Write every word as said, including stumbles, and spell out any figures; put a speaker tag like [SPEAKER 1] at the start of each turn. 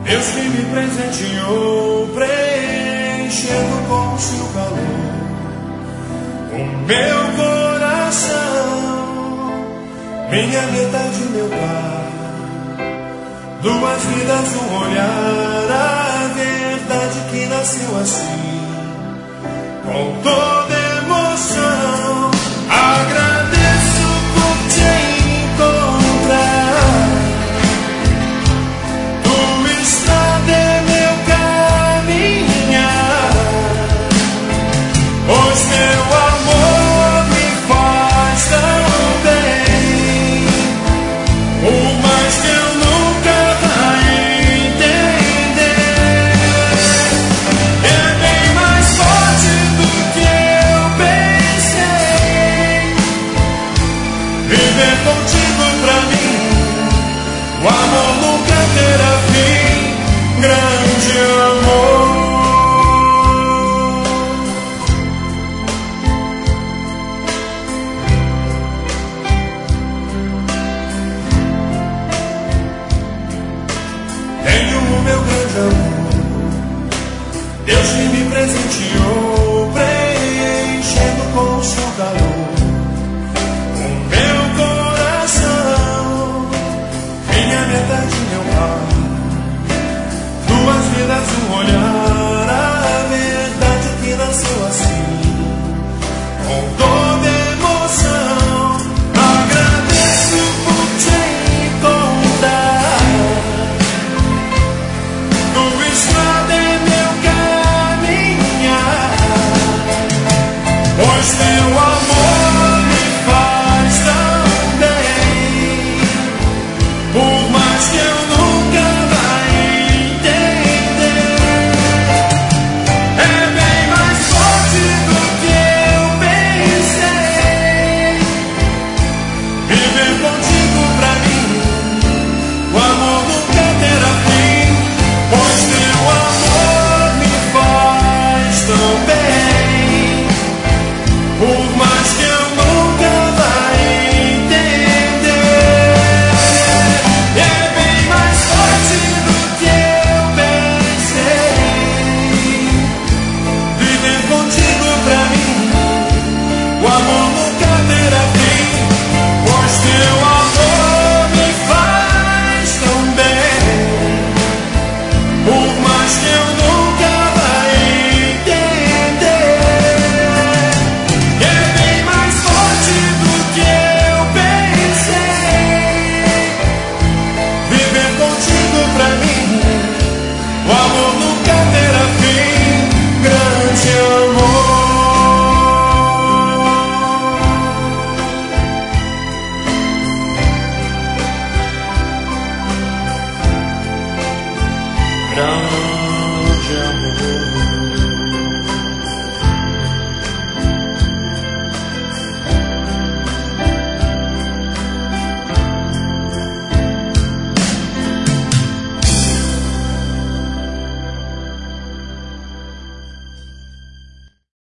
[SPEAKER 1] Deus que me presenteou, preenchendo com o seu calor o meu coração, minha metade, meu par, duas vidas, um olhar, a verdade que nasceu assim, com toda emoção. Agradeço por te encontrar, tua estrada é meu caminhar, pois teu amor me faz tão bem, por mais que eu nunca vá entender, é bem mais forte do que eu pensei. Viver contigo pra mim, o amor nunca terá fim, grande amor. Tenho o meu grande amor, Deus que me presenteou, preenchendo com o seu calor o meu coração, minha metade, meu par, duas vidas, um olhar, a verdade que nasceu assim, com toda emoção. Agradeço por te encontrar, tua estrada é meu caminhar, pois teu amor me faz tão bem, por mais que eu nunca vá entender, é bem mais forte do que eu pensei. Viver contigo pra mim, o amor nunca terá fim, pois teu amor me faz tão bem, por mais que eu nunca vá entender, é bem mais forte do que eu pensei. Viver contigo pra mim, o amor nunca terá fim, pois teu amor me faz tão bem, por mais que eu nunca vá entender, é bem mais forte do que eu pensei. Viver contigo pra mim, o amor nunca terá fim, grande amor. Grande amor.